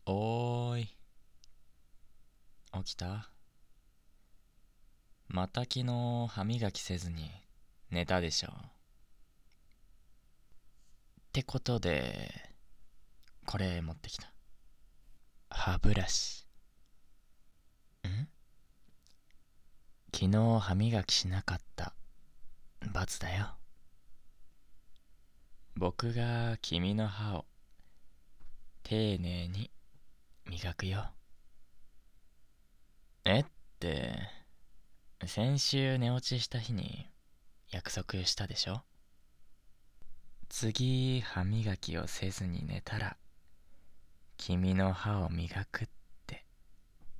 おーい、起きた？また昨日歯磨きせずに寝たでしょ。ってことで、これ持ってきた。歯ブラシ。昨日歯磨きしなかった。罰だよ。僕が君の歯を丁寧に磨くよ。えって、先週寝落ちした日に約束したでしょ。次歯磨きをせずに寝たら君の歯を磨くって